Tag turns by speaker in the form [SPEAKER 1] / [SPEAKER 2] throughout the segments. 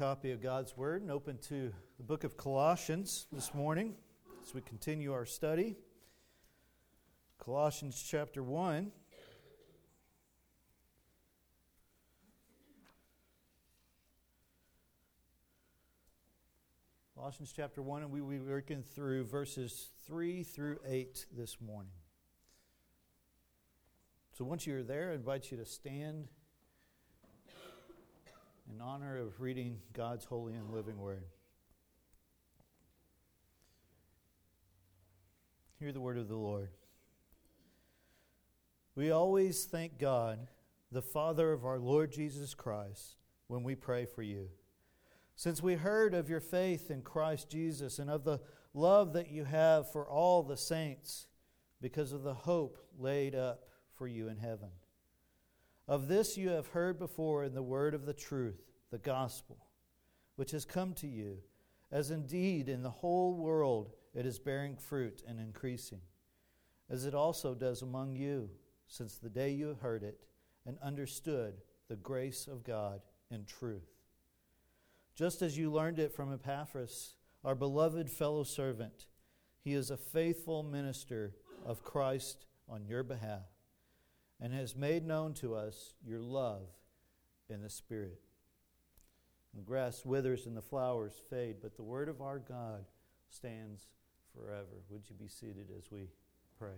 [SPEAKER 1] copy of God's Word and open to the book of Colossians this morning as we continue our study. Colossians chapter 1. Colossians chapter 1, and we will be working through verses 3 through 8 this morning. So once you're there, I invite you to stand in honor of reading God's holy and living Word. Hear the word of the Lord. We always thank God, the Father of our Lord Jesus Christ, when we pray for you. Since we heard of your faith in Christ Jesus and of the love that you have for all the saints, because of the hope laid up for you in heaven. Of this you have heard before in the word of the truth, the gospel, which has come to you, as indeed in the whole world it is bearing fruit and increasing, as it also does among you, since the day you heard it and understood the grace of God in truth. Just as you learned it from Epaphras, our beloved fellow servant, he is a faithful minister of Christ on your behalf, and has made known to us your love in the Spirit. The grass withers and the flowers fade, but the word of our God stands forever. Would you be seated as we pray?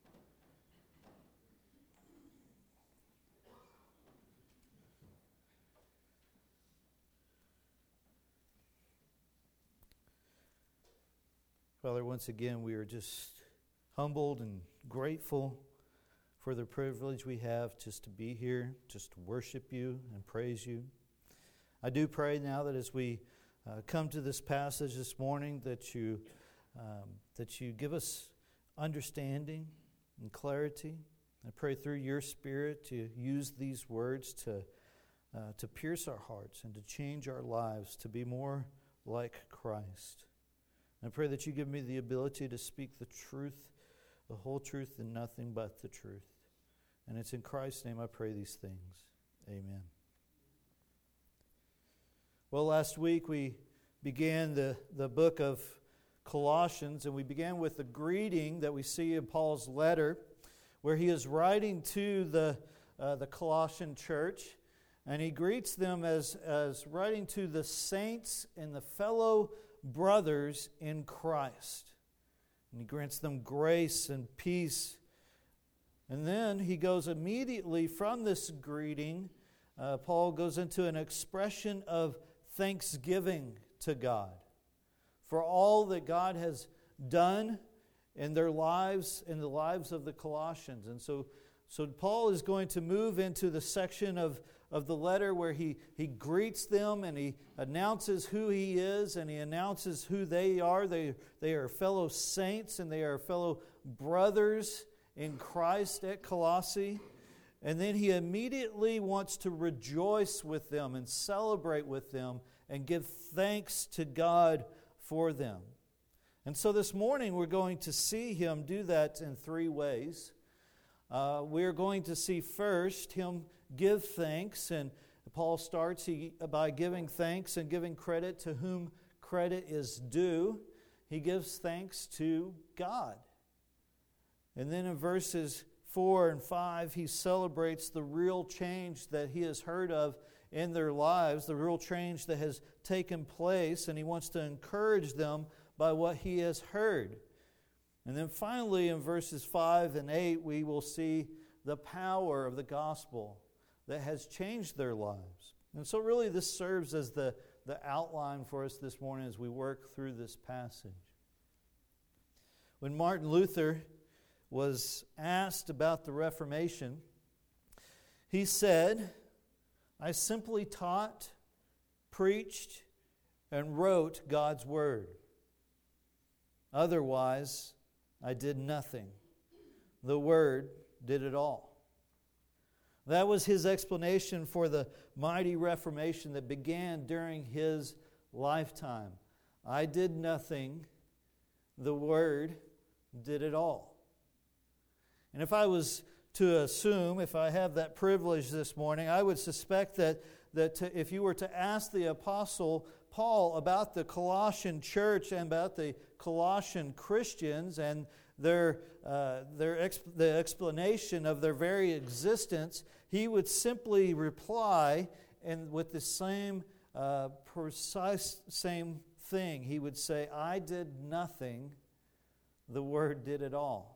[SPEAKER 1] Father, once again, we are just humbled and grateful for the privilege we have just to be here, just to worship you and praise you. I do pray now that as we come to this passage this morning, that you give us understanding and clarity. I pray through your Spirit to use these words to pierce our hearts and to change our lives to be more like Christ. I pray that you give me the ability to speak the truth, the whole truth, and nothing but the truth. And it's in Christ's name I pray these things. Amen. Well, last week we began the book of Colossians, and we began with the greeting that we see in Paul's letter, where he is writing to the Colossian church, and he greets them as writing to the saints and the fellow brothers in Christ. And he grants them grace and peace. And then he goes immediately from this greeting, Paul goes into an expression of thanksgiving to God for all that God has done in their lives, in the lives of the Colossians. And so Paul is going to move into the section of the letter where he greets them and he announces who he is and he announces who they are. They are fellow saints and they are fellow brothers in Christ at Colossae. And then he immediately wants to rejoice with them and celebrate with them and give thanks to God for them. And so this morning we're going to see him do that in three ways. We're going to see first him give thanks, and Paul starts by giving thanks and giving credit to whom credit is due. He gives thanks to God. And then in verses 4 and 5, he celebrates the real change that he has heard of in their lives, the real change that has taken place, and he wants to encourage them by what he has heard. And then finally, in verses 5 and 8, we will see the power of the gospel that has changed their lives. And so really this serves as the outline for us this morning as we work through this passage. When Martin Luther was asked about the Reformation, he said, "I simply taught, preached, and wrote God's Word. Otherwise, I did nothing. The Word did it all." That was his explanation for the mighty Reformation that began during his lifetime. I did nothing. The Word did it all. And if I was to assume, if I have that privilege this morning, I would suspect that if you were to ask the Apostle Paul about the Colossian church and about the Colossian Christians and the explanation of their very existence, he would simply reply and with the same precise same thing. He would say, I did nothing, the Word did it all.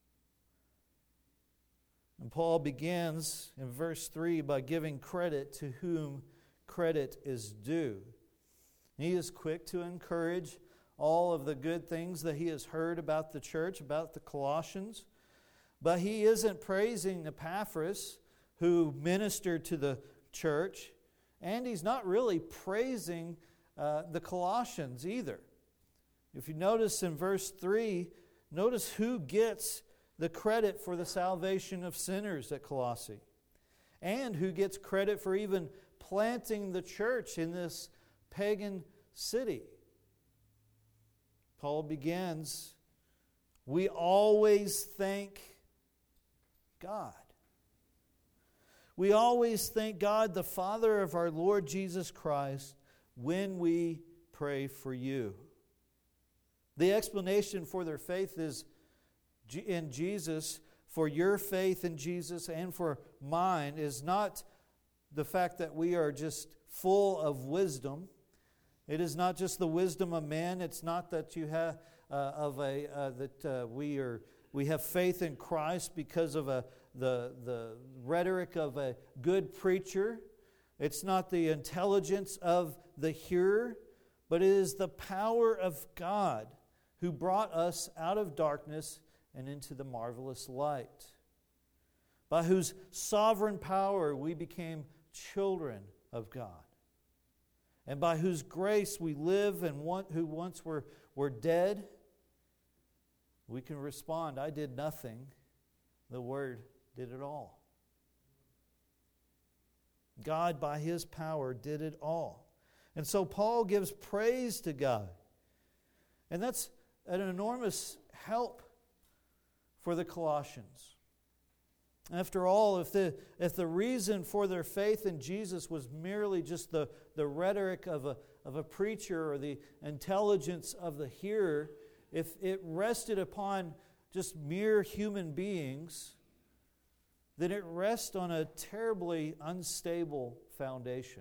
[SPEAKER 1] And Paul begins in verse 3 by giving credit to whom credit is due. He is quick to encourage all of the good things that he has heard about the church, about the Colossians. But he isn't praising Epaphras, who ministered to the church, and he's not really praising the Colossians either. If you notice in verse 3, notice who gets the credit for the salvation of sinners at Colossae, and who gets credit for even planting the church in this pagan city. Paul begins, we always thank God. We always thank God, the Father of our Lord Jesus Christ, when we pray for you. The explanation for their faith is in Jesus. For your faith in Jesus and for mine is not the fact that we are just full of wisdom. It is not just the wisdom of men. It's not that you have we have faith in Christ because of the rhetoric of a good preacher. It's not the intelligence of the hearer, but it is the power of God who brought us out of darkness and into the marvelous light, by whose sovereign power we became children of God, and by whose grace we live, and who once were dead. We can respond, I did nothing, the Word did it all. God, by His power, did it all. And so Paul gives praise to God. And that's an enormous help for the Colossians. After all, if the reason for their faith in Jesus was merely just the rhetoric of a preacher or the intelligence of the hearer, if it rested upon just mere human beings, then it rests on a terribly unstable foundation.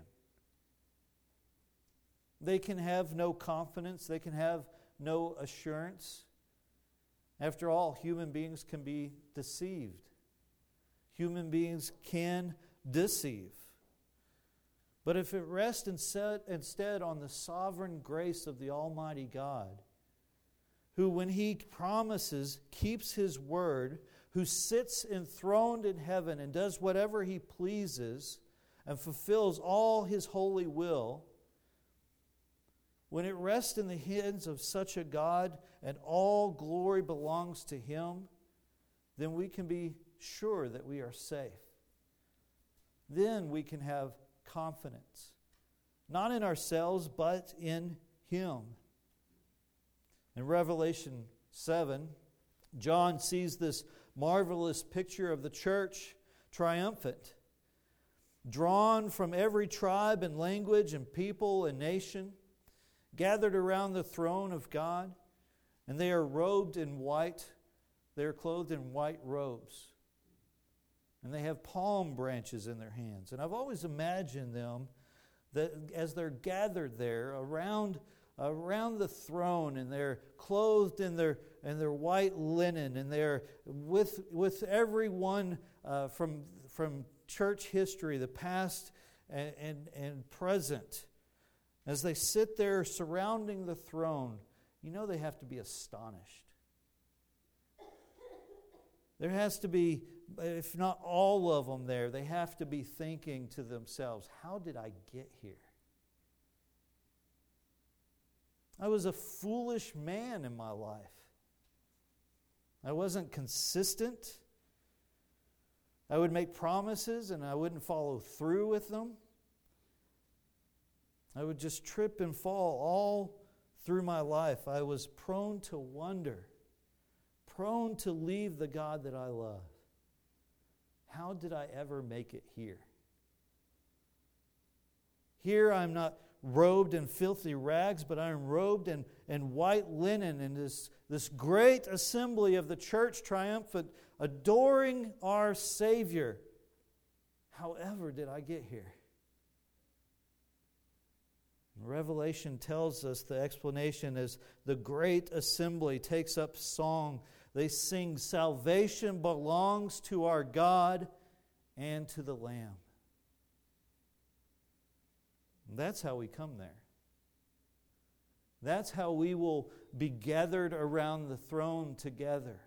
[SPEAKER 1] They can have no confidence. They can have no assurance. After all, human beings can be deceived. Human beings can deceive. But if it rests instead on the sovereign grace of the Almighty God, who when He promises keeps His word, who sits enthroned in heaven and does whatever He pleases and fulfills all His holy will, when it rests in the hands of such a God and all glory belongs to Him, then we can be sure that we are safe. Then we can have confidence, not in ourselves, but in Him. In Revelation 7, John sees this marvelous picture of the church triumphant, drawn from every tribe and language and people and nation, gathered around the throne of God, and they are robed in white. They are clothed in white robes. And they have palm branches in their hands. And I've always imagined them that as they're gathered there around the throne, and they're clothed in their white linen, and they're with everyone from church history, the past and present. As they sit there surrounding the throne, you know they have to be astonished. There has to be, if not all of them there, they have to be thinking to themselves, how did I get here? I was a foolish man in my life. I wasn't consistent. I would make promises and I wouldn't follow through with them. I would just trip and fall all through my life. I was prone to wonder, prone to leave the God that I love. How did I ever make it here? Here I'm not robed in filthy rags, but I am robed in white linen, and this great assembly of the church triumphant, adoring our Savior. However did I get here? Revelation tells us the explanation is the great assembly takes up song. They sing, salvation belongs to our God and to the Lamb. And that's how we come there. That's how we will be gathered around the throne together.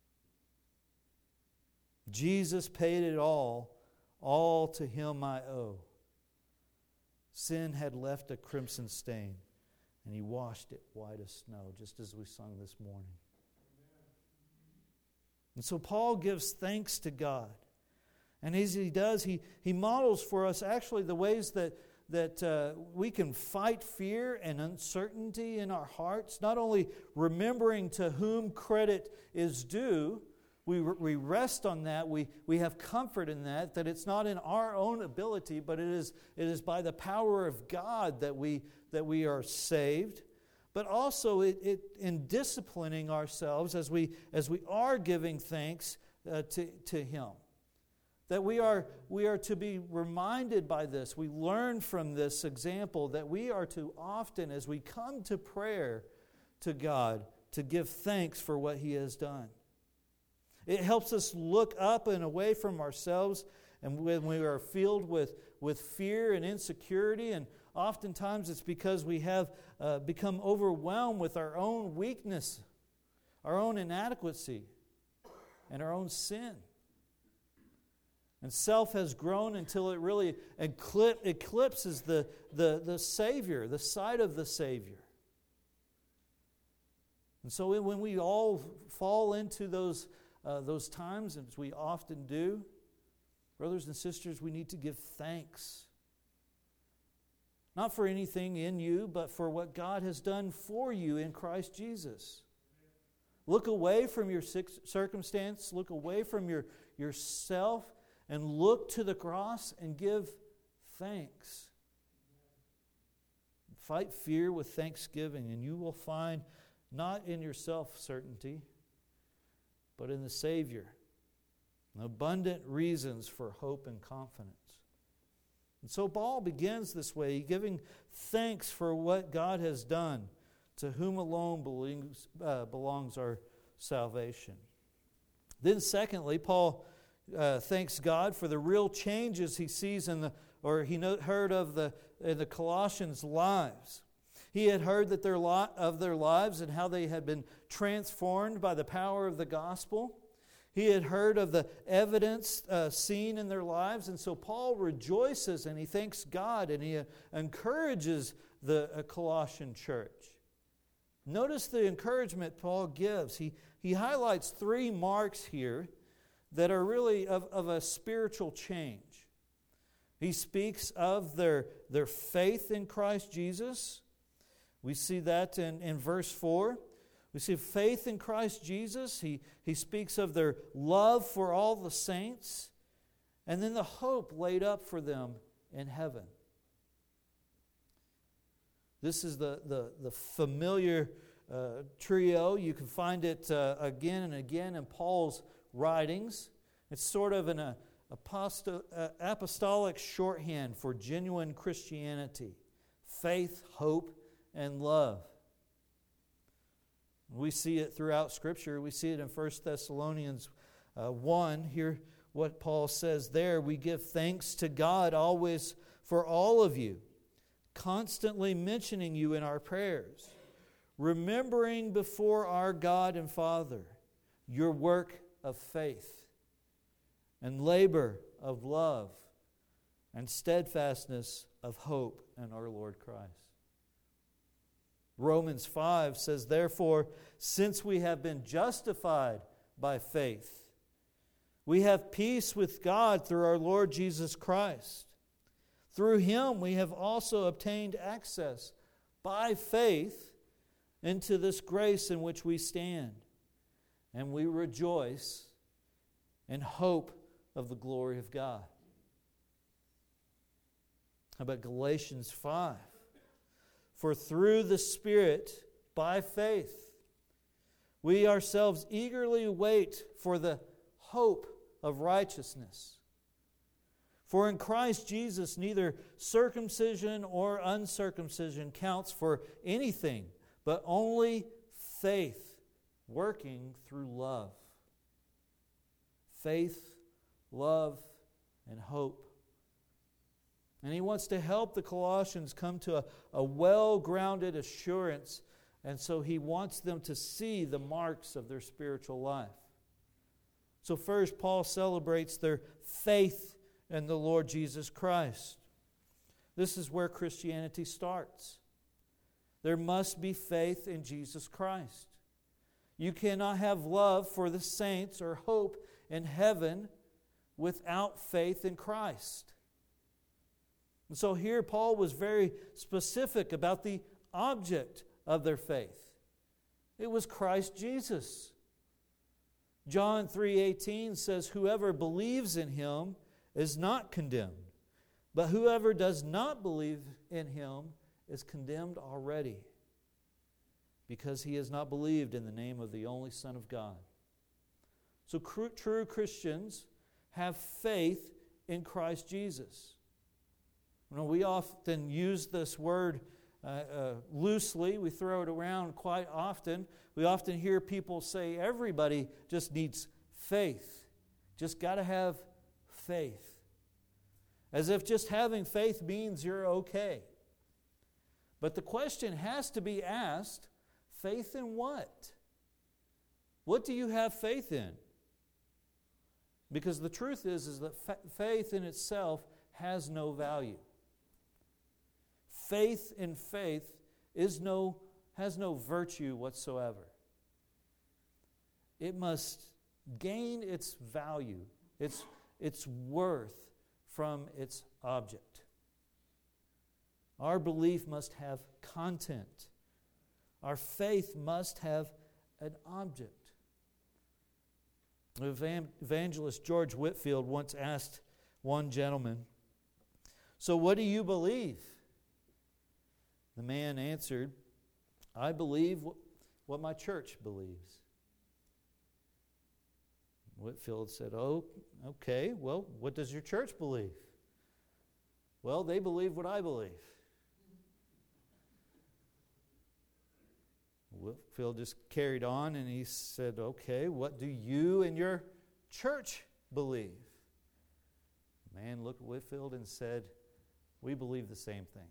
[SPEAKER 1] Jesus paid it all to Him I owe. Sin had left a crimson stain, and He washed it white as snow, just as we sung this morning. And so Paul gives thanks to God. And as he does, he models for us actually the ways that we can fight fear and uncertainty in our hearts, not only remembering to whom credit is due. We rest on that. We have comfort in that it's not in our own ability, but it is by the power of God that we are saved. But also in disciplining ourselves as we are giving thanks to Him. That we are to be reminded by this. We learn from this example that we are to often, as we come to prayer to God, to give thanks for what He has done. It helps us look up and away from ourselves, and when we are filled with fear and insecurity, and oftentimes it's because we have become overwhelmed with our own weakness, our own inadequacy, and our own sin. And self has grown until it really eclipses the Savior, the sight of the Savior. And so when we all fall into those times, as we often do, brothers and sisters, we need to give thanks. Not for anything in you, but for what God has done for you in Christ Jesus. Look away from your circumstance, look away from yourself, and look to the cross and give thanks. Fight fear with thanksgiving, and you will find not in your self-certainty, but in the Savior, abundant reasons for hope and confidence. And so Paul begins this way, giving thanks for what God has done, to whom alone belongs our salvation. Then secondly, Paul thanks God for the real changes he sees heard of in the Colossians' lives. He had heard that their lives and how they had been transformed by the power of the gospel. He had heard of the evidence seen in their lives, and so Paul rejoices and he thanks God and he encourages the Colossian church. Notice the encouragement Paul gives. He highlights three marks here that are really of a spiritual change. He speaks of their faith in Christ Jesus. We see that in verse 4. We see faith in Christ Jesus. He speaks of their love for all the saints. And then the hope laid up for them in heaven. This is the familiar trio. You can find it again and again in Paul's writings. It's sort of an apostolic shorthand for genuine Christianity. Faith, hope, and love. We see it throughout Scripture. We see it in 1 Thessalonians 1. Hear what Paul says there. We give thanks to God always for all of you, constantly mentioning you in our prayers, remembering before our God and Father your work of faith and labor of love and steadfastness of hope in our Lord Christ. Romans 5 says, therefore, since we have been justified by faith, we have peace with God through our Lord Jesus Christ. Through Him we have also obtained access by faith into this grace in which we stand, and we rejoice in hope of the glory of God. How about Galatians 5? For through the Spirit, by faith, we ourselves eagerly wait for the hope of righteousness. For in Christ Jesus neither circumcision or uncircumcision counts for anything, but only faith working through love. Faith, love, and hope. And he wants to help the Colossians come to a well-grounded assurance, and so he wants them to see the marks of their spiritual life. So first, Paul celebrates their faith in the Lord Jesus Christ. This is where Christianity starts. There must be faith in Jesus Christ. You cannot have love for the saints or hope in heaven without faith in Christ. And so here Paul was very specific about the object of their faith. It was Christ Jesus. John 3:18 says, whoever believes in him is not condemned, but whoever does not believe in him is condemned already, because he has not believed in the name of the only Son of God. So true Christians have faith in Christ Jesus. You know, we often use this word loosely. We throw it around quite often. We often hear people say everybody just needs faith. Just got to have faith. As if just having faith means you're okay. But the question has to be asked, faith in what? What do you have faith in? Because the truth is that faith in itself has no value. Faith in faith has no virtue whatsoever. It must gain its value, its worth from its object. Our belief must have content. Our faith must have an object. Evangelist George Whitefield once asked one gentleman, "So what do you believe?" The man answered, "I believe what my church believes." Whitefield said, "Oh, okay, well, what does your church believe?" "Well, they believe what I believe." Whitefield just carried on and he said, "Okay, what do you and your church believe?" The man looked at Whitefield and said, "We believe the same thing."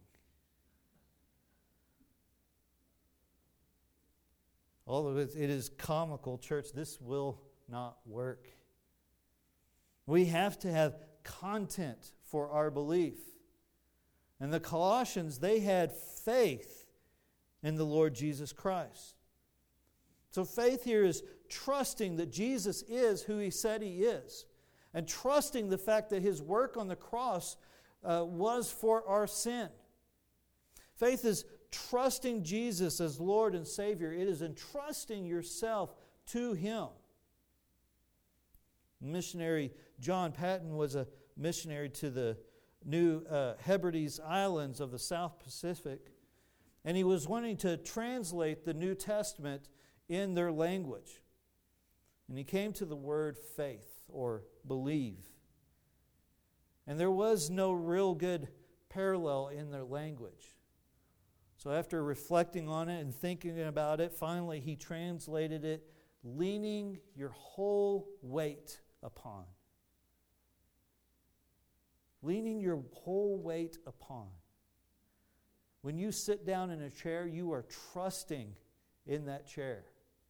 [SPEAKER 1] Although it is comical, church, this will not work. We have to have content for our belief. And the Colossians, they had faith in the Lord Jesus Christ. So faith here is trusting that Jesus is who He said He is, and trusting the fact that His work on the cross was for our sin. Faith is trusting Jesus as Lord and Savior. It is entrusting yourself to Him. Missionary John Patton was a missionary to the New Hebrides Islands of the South Pacific, and he was wanting to translate the New Testament in their language. And he came to the word faith or believe. And there was no real good parallel in their language. So after reflecting on it and thinking about it, finally he translated it, leaning your whole weight upon. Leaning your whole weight upon. When you sit down in a chair, you are trusting in that chair.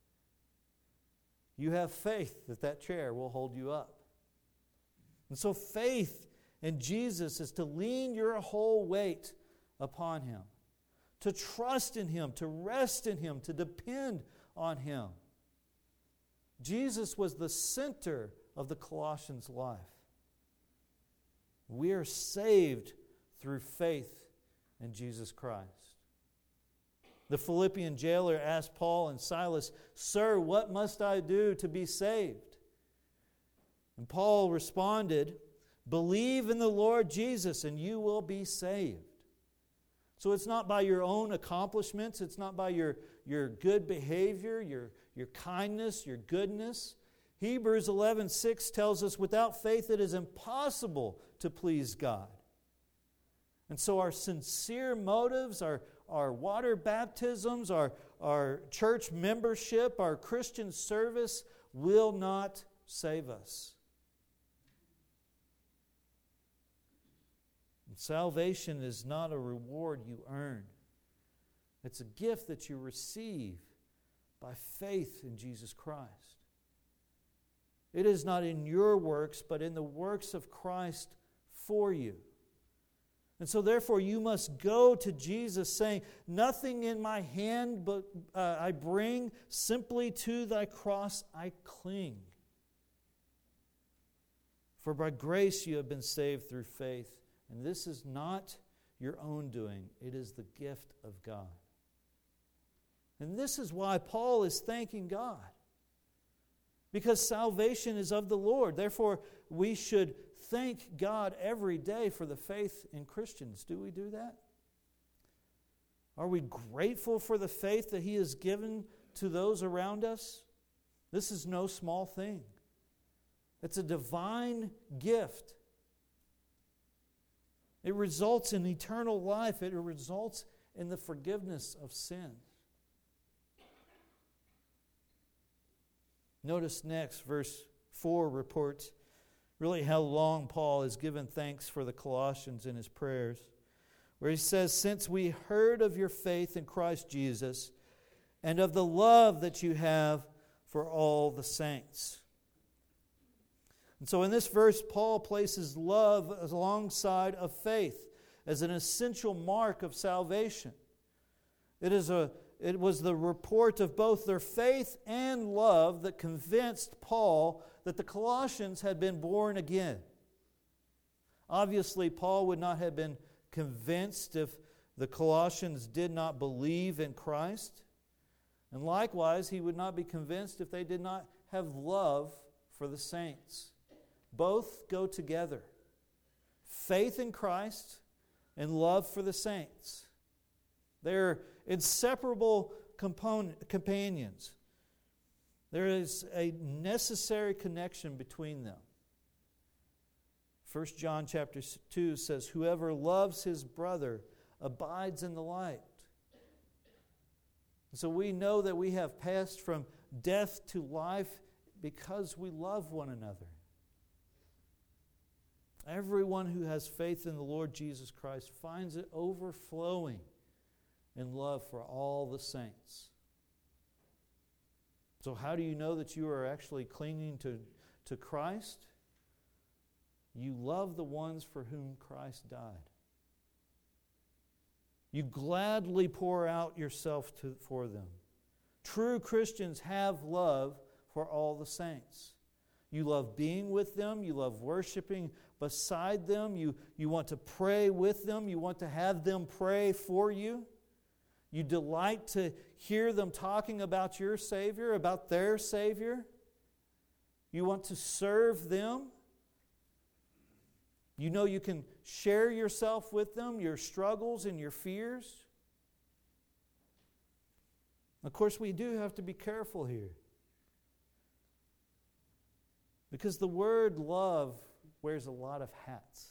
[SPEAKER 1] You have faith that that chair will hold you up. And so faith in Jesus is to lean your whole weight upon Him, to trust in Him, to rest in Him, to depend on Him. Jesus was the center of the Colossians' life. We are saved through faith in Jesus Christ. The Philippian jailer asked Paul and Silas, "Sir, what must I do to be saved?" And Paul responded Believe in the Lord Jesus and you will be saved. So it's not by your own accomplishments. It's not by your good behavior, your kindness, your goodness. Hebrews 11:6 tells us without faith it is impossible to please God. And so our sincere motives, our water baptisms, our church membership, our Christian service will not save us. And salvation is not a reward you earn. It's a gift that you receive by faith in Jesus Christ. It is not in your works, but in the works of Christ for you. And so therefore you must go to Jesus saying, nothing in my hand but I bring, simply to thy cross I cling. For by grace you have been saved through faith, and this is not your own doing, it is the gift of God. And this is why Paul is thanking God. Because salvation is of the Lord. Therefore, we should thank God every day for the faith in Christians. Do we do that? Are we grateful for the faith that He has given to those around us? This is no small thing. It's a divine gift. It results in eternal life. It results in the forgiveness of sin. Notice next, verse 4 reports really how long Paul has given thanks for the Colossians in his prayers, where he says, since we heard of your faith in Christ Jesus and of the love that you have for all the saints. And so in this verse, Paul places love alongside of faith as an essential mark of salvation. It was the report of both their faith and love that convinced Paul that the Colossians had been born again. Obviously, Paul would not have been convinced if the Colossians did not believe in Christ. And likewise, he would not be convinced if they did not have love for the saints. Both go together. Faith in Christ and love for the saints. They're inseparable companions. There is a necessary connection between them. 1 John chapter 2 says, whoever loves his brother abides in the light. So we know that we have passed from death to life because we love one another. Everyone who has faith in the Lord Jesus Christ finds it overflowing in love for all the saints. So how do you know that you are actually clinging to Christ? You love the ones for whom Christ died. You gladly pour out yourself for them. True Christians have love for all the saints. You love being with them. You love worshiping beside them. You want to pray with them. You want to have them pray for you. You delight to hear them talking about your Savior, about their Savior. You want to serve them. You know you can share yourself with them, your struggles and your fears. Of course, we do have to be careful here. Because the word love wears a lot of hats.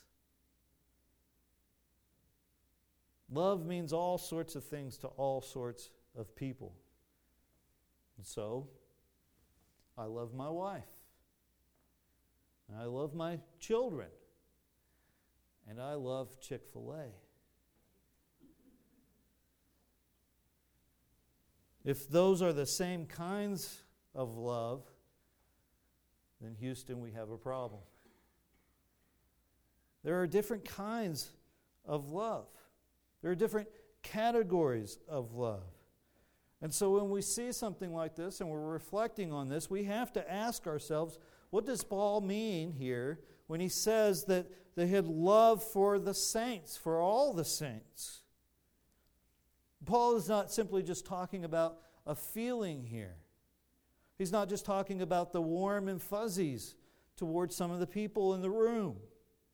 [SPEAKER 1] Love means all sorts of things to all sorts of people. And so, I love my wife. And I love my children. And I love Chick-fil-A. If those are the same kinds of love, then Houston, we have a problem. There are different kinds of love. There are different categories of love. And so when we see something like this and we're reflecting on this, we have to ask ourselves, what does Paul mean here when he says that they had love for the saints, for all the saints? Paul is not simply just talking about a feeling here. He's not just talking about the warm and fuzzies towards some of the people in the room.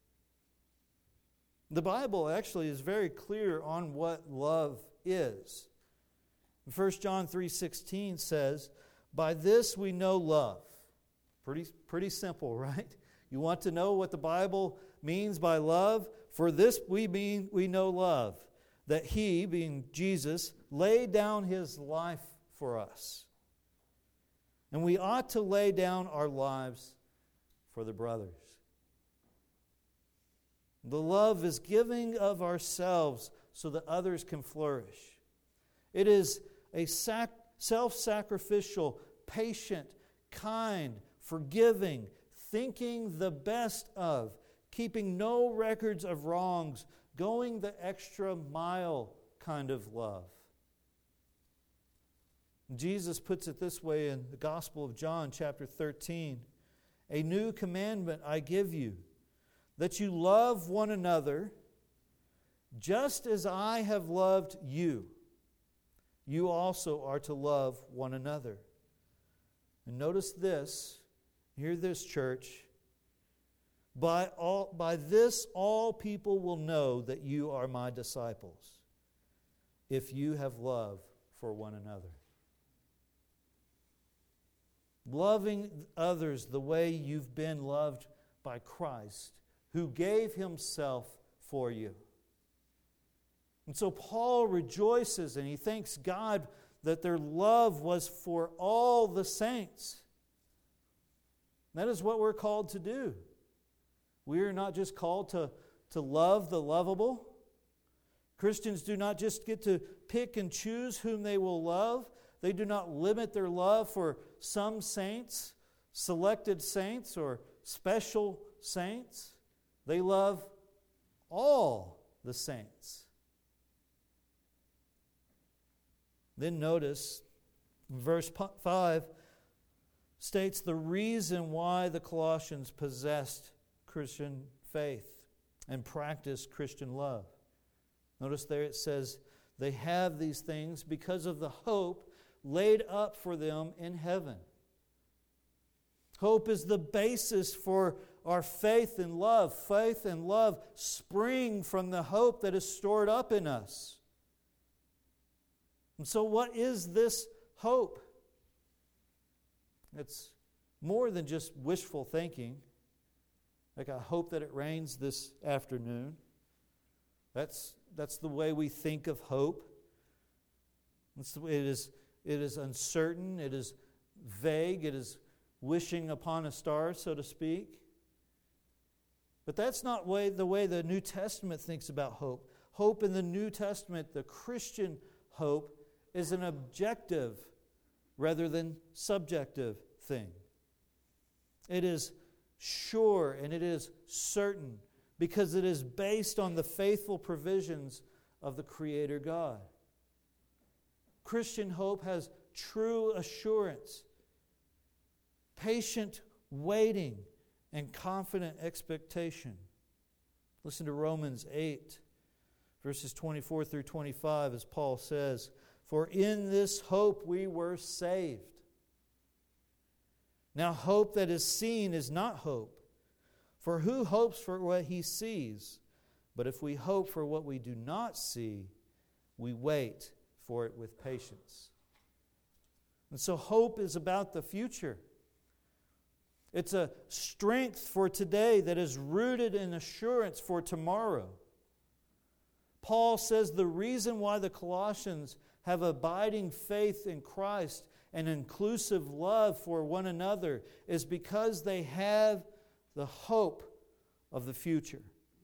[SPEAKER 1] The Bible actually is very clear on what love is. 1 John 3:16 says, "By this we know love." Pretty simple, right? You want to know what the Bible means by love? For this we know love, that He, being Jesus, laid down His life for us. And we ought to lay down our lives for the brothers. The love is giving of ourselves so that others can flourish. It is a self-sacrificial, patient, kind, forgiving, thinking the best of, keeping no records of wrongs, going the extra mile kind of love. Jesus puts it this way in the Gospel of John, chapter 13. "A new commandment I give you, that you love one another, just as I have loved you. You also are to love one another." And notice this, hear this, church. By this all people will know that you are my disciples, if you have love for one another. Loving others the way you've been loved by Christ, who gave Himself for you. And so Paul rejoices and he thanks God that their love was for all the saints. That is what we're called to do. We are not just called to love the lovable. Christians do not just get to pick and choose whom they will love. They do not limit their love for some saints, selected saints, or special saints. They love all the saints. Then notice, verse 5 states the reason why the Colossians possessed Christian faith and practiced Christian love. Notice there it says, they have these things because of the hope laid up for them in heaven. Hope is the basis for our faith and love. Faith and love spring from the hope that is stored up in us. And so what is this hope? It's more than just wishful thinking. Like, I hope that it rains this afternoon. That's the way we think of hope. It is uncertain. It is vague. It is wishing upon a star, so to speak. But that's not the way the New Testament thinks about hope. Hope in the New Testament, the Christian hope, is an objective rather than subjective thing. It is sure and it is certain because it is based on the faithful provisions of the Creator God. Christian hope has true assurance, patient waiting, and confident expectation. Listen to Romans 8, verses 24 through 25, as Paul says, "For in this hope we were saved. Now hope that is seen is not hope. For who hopes for what he sees? But if we hope for what we do not see, we wait for it with patience." And so hope is about the future. It's a strength for today that is rooted in assurance for tomorrow. Paul says the reason why the Colossians have abiding faith in Christ and inclusive love for one another is because they have the hope of the future.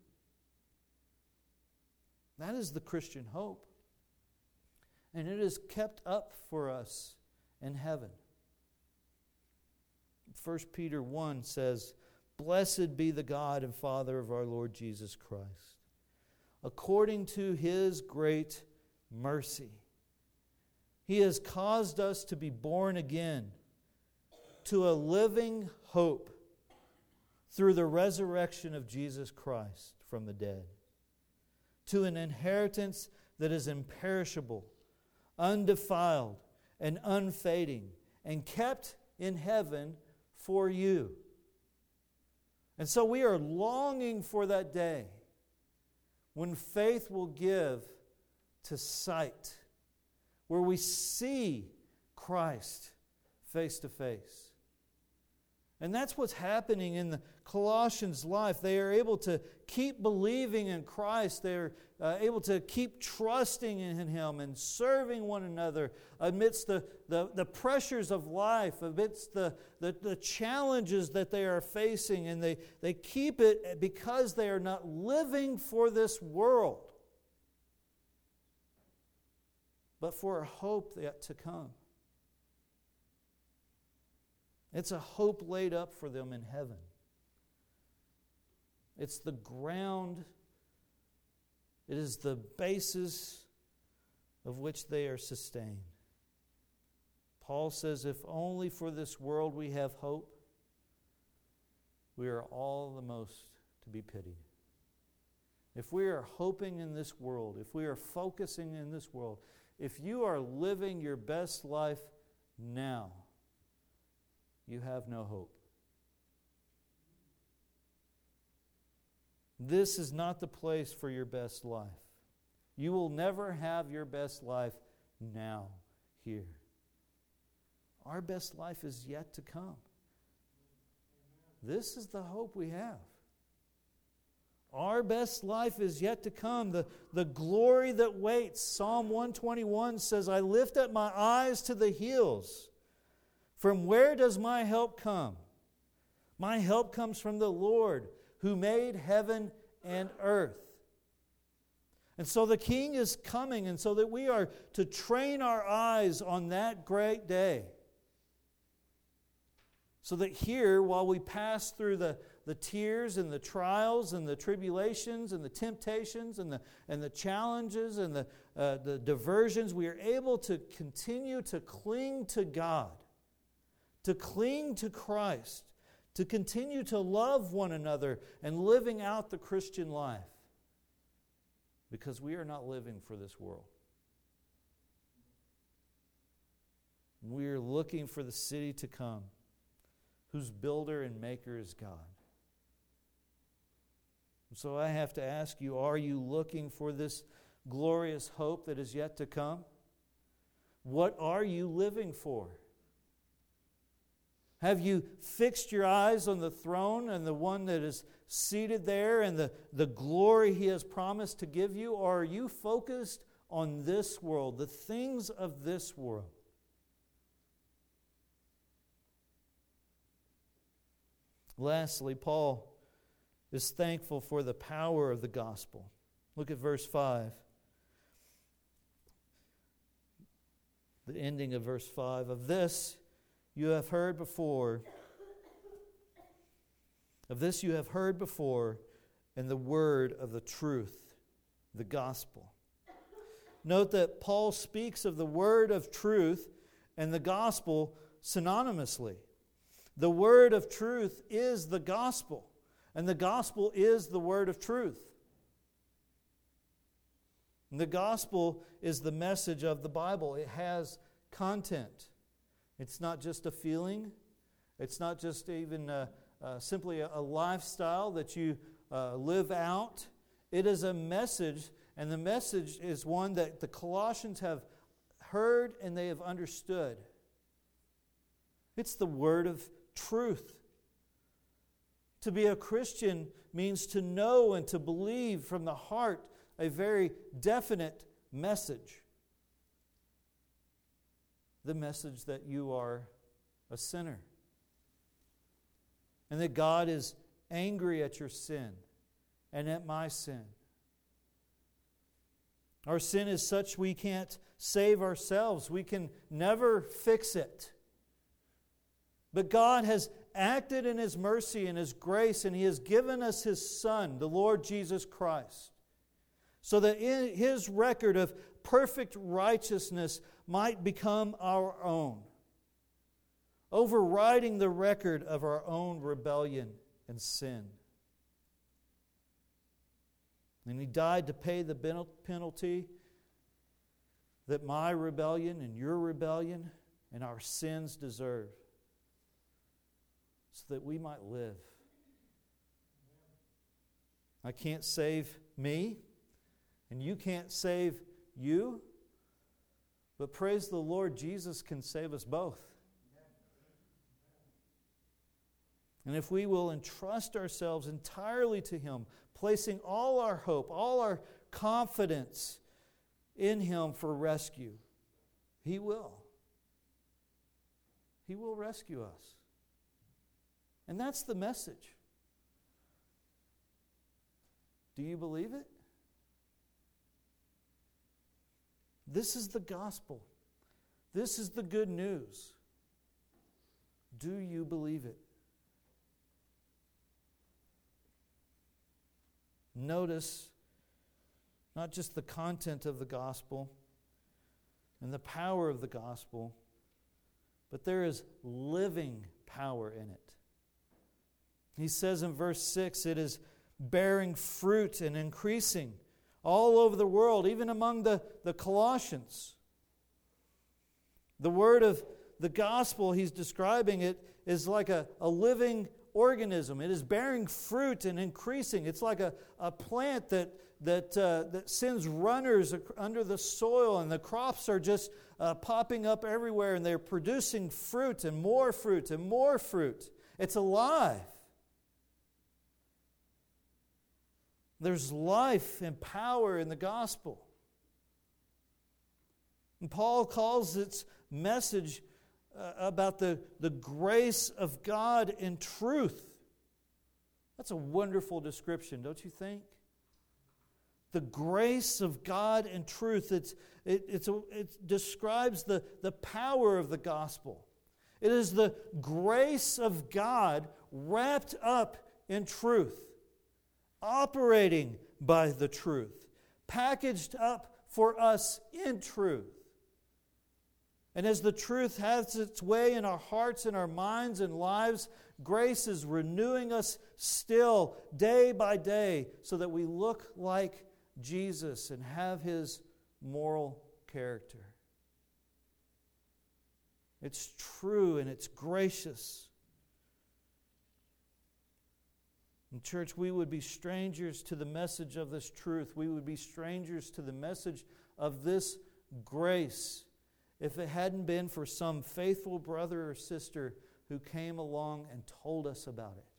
[SPEAKER 1] That is the Christian hope. And it is kept up for us in heaven. 1 Peter 1 says, "Blessed be the God and Father of our Lord Jesus Christ. According to His great mercy, He has caused us to be born again to a living hope through the resurrection of Jesus Christ from the dead, to an inheritance that is imperishable, undefiled, and unfading, and kept in heaven for you." And so we are longing for that day when faith will give to sight, where we see Christ face to face. And that's what's happening in the Colossians' life. They are able to keep believing in Christ. They're able to keep trusting in Him and serving one another amidst the pressures of life, amidst the challenges that they are facing. And they keep it because they are not living for this world, but for a hope yet to come. It's a hope laid up for them in heaven. It's the ground, it is the basis of which they are sustained. Paul says, if only for this world we have hope, we are all the most to be pitied. If we are hoping in this world, if we are focusing in this world, if you are living your best life now, you have no hope. This is not the place for your best life. You will never have your best life now, here. Our best life is yet to come. This is the hope we have. Our best life is yet to come. The glory that waits. Psalm 121 says, I lift up my eyes to the hills. From where does my help come? My help comes from the Lord, who made heaven and earth. And so the King is coming, and so that we are to train our eyes on that great day. So that here, while we pass through the tears and the trials and the tribulations and the temptations and the challenges and the diversions, we are able to continue to cling to God, to cling to Christ, to continue to love one another and living out the Christian life. Because we are not living for this world. We are looking for the city to come, whose builder and maker is God. So I have to ask you, are you looking for this glorious hope that is yet to come? What are you living for? Have you fixed your eyes on the throne and the one that is seated there and the glory He has promised to give you? Or are you focused on this world, the things of this world? Lastly, Paul is thankful for the power of the gospel. Look at verse 5. The ending of verse 5. Of this you have heard before. Of this you have heard before in the word of the truth, the gospel. Note that Paul speaks of the word of truth and the gospel synonymously. The word of truth is the gospel, and the gospel is the word of truth. And the gospel is the message of the Bible. It has content. It's not just a feeling. It's not just even simply a lifestyle that you live out. It is a message, and the message is one that the Colossians have heard and they have understood. It's the word of truth. To be a Christian means to know and to believe from the heart a very definite message. The message that you are a sinner. And that God is angry at your sin and at my sin. Our sin is such we can't save ourselves. We can never fix it. But God has acted in His mercy and His grace, and He has given us His Son, the Lord Jesus Christ, so that in His record of perfect righteousness might become our own, overriding the record of our own rebellion and sin. And He died to pay the penalty that my rebellion and your rebellion and our sins deserve, so that we might live. I can't save me. And you can't save you, but praise the Lord, Jesus can save us both. And if we will entrust ourselves entirely to Him, placing all our hope, all our confidence in Him for rescue, He will. He will rescue us. And that's the message. Do you believe it? This is the gospel. This is the good news. Do you believe it? Notice not just the content of the gospel and the power of the gospel, but there is living power in it. He says in verse 6, it is bearing fruit and increasing all over the world, even among the Colossians. The word of the gospel, he's describing it, is like a living organism. It is bearing fruit and increasing. It's like a plant that sends runners under the soil, and the crops are just popping up everywhere, and they're producing fruit and more fruit and more fruit. It's alive. There's life and power in the gospel. And Paul calls its message about the grace of God in truth. That's a wonderful description, don't you think? The grace of God in truth. It describes the power of the gospel. It is the grace of God wrapped up in truth, operating by the truth, packaged up for us in truth. And as the truth has its way in our hearts and our minds and lives, grace is renewing us still day by day so that we look like Jesus and have His moral character. It's true and it's gracious. In church, we would be strangers to the message of this truth. We would be strangers to the message of this grace if it hadn't been for some faithful brother or sister who came along and told us about it.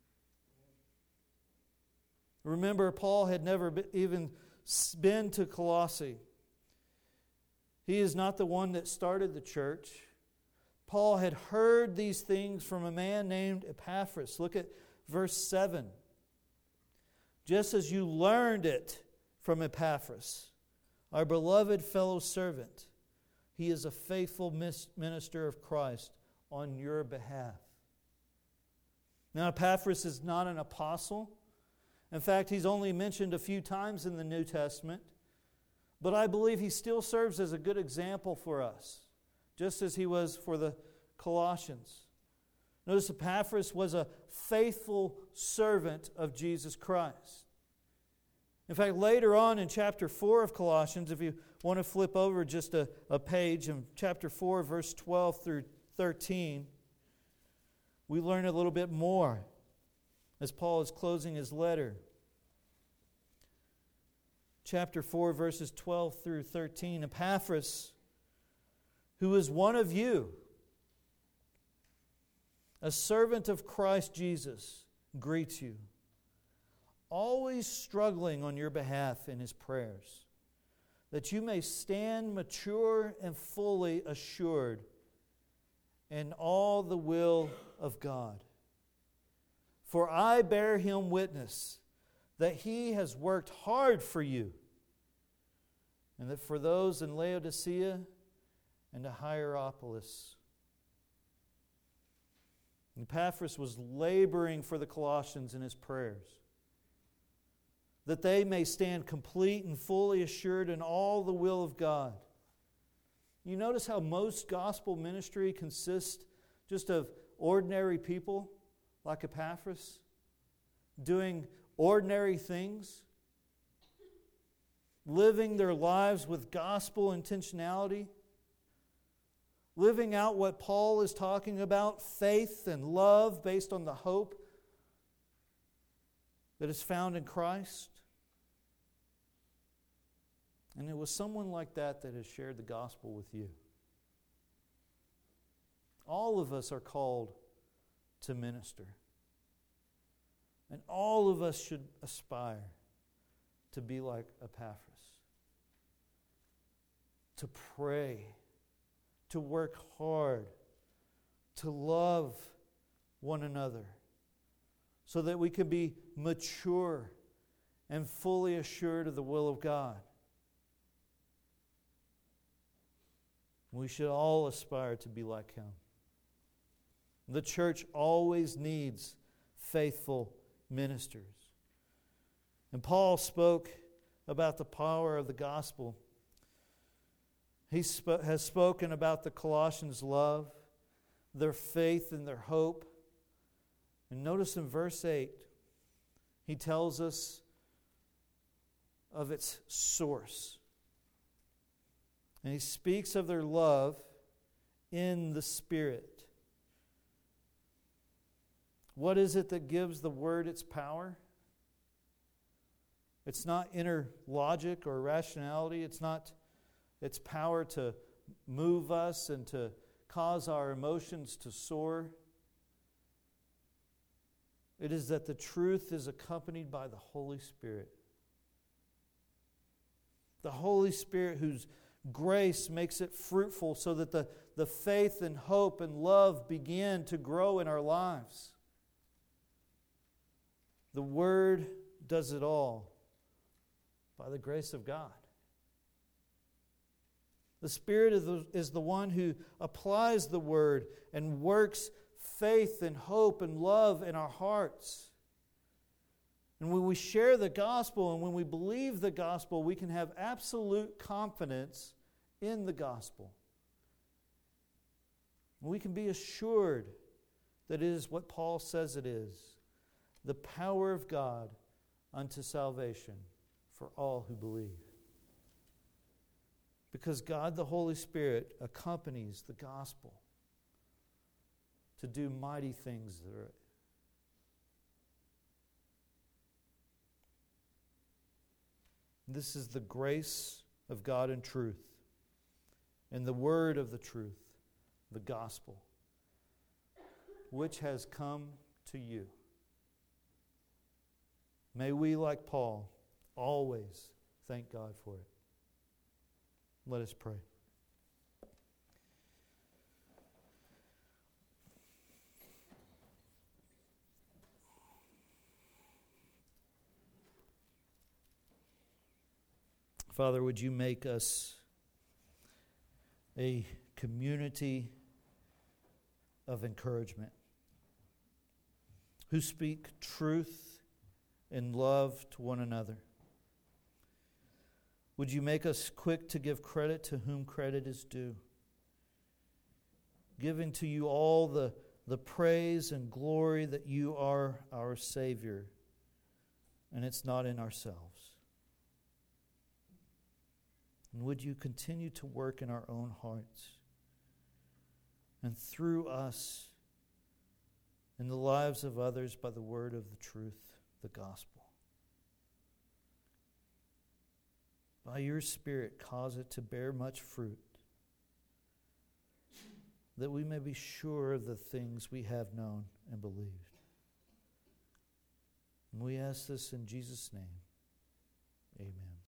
[SPEAKER 1] Remember, Paul had never even been to Colossae. He is not the one that started the church. Paul had heard these things from a man named Epaphras. Look at verse 7. Just as you learned it from Epaphras, our beloved fellow servant, he is a faithful minister of Christ on your behalf. Now, Epaphras is not an apostle. In fact, he's only mentioned a few times in the New Testament. But I believe he still serves as a good example for us, just as he was for the Colossians. Notice Epaphras was a faithful servant of Jesus Christ. In fact, later on in chapter 4 of Colossians, if you want to flip over just a page, in chapter 4, verse 12 through 13, we learn a little bit more as Paul is closing his letter. Chapter 4, verses 12 through 13, Epaphras, who is one of you, a servant of Christ Jesus, greets you, always struggling on your behalf in his prayers, that you may stand mature and fully assured in all the will of God. For I bear him witness that he has worked hard for you, and that for those in Laodicea and Hierapolis. Epaphras was laboring for the Colossians in his prayers, that they may stand complete and fully assured in all the will of God. You notice how most gospel ministry consists just of ordinary people like Epaphras, doing ordinary things, living their lives with gospel intentionality, living out what Paul is talking about, faith and love based on the hope that is found in Christ. And it was someone like that that has shared the gospel with you. All of us are called to minister. And all of us should aspire to be like Epaphras. To pray, to work hard, to love one another, so that we can be mature and fully assured of the will of God. We should all aspire to be like Him. The church always needs faithful ministers. And Paul spoke about the power of the gospel. He has spoken about the Colossians' love, their faith and their hope. And notice in verse 8, he tells us of its source. And he speaks of their love in the Spirit. What is it that gives the Word its power? It's not inner logic or rationality. It's not its power to move us and to cause our emotions to soar. It is that the truth is accompanied by the Holy Spirit. The Holy Spirit whose grace makes it fruitful so that the faith and hope and love begin to grow in our lives. The Word does it all by the grace of God. The Spirit is the one who applies the Word and works faith and hope and love in our hearts. And when we share the gospel and when we believe the gospel, we can have absolute confidence in the gospel. We can be assured that it is what Paul says it is, the power of God unto salvation for all who believe. Because God the Holy Spirit accompanies the gospel to do mighty things that are. This is the grace of God in truth, and the word of the truth, the gospel, which has come to you. May we, like Paul, always thank God for it. Let us pray. Father, would you make us a community of encouragement who speak truth and love to one another? Would you make us quick to give credit to whom credit is due, giving to you all the praise and glory that you are our Savior, and it's not in ourselves. And would you continue to work in our own hearts and through us in the lives of others by the word of the truth, the gospel. By your Spirit, cause it to bear much fruit, that we may be sure of the things we have known and believed. And we ask this in Jesus' name. Amen.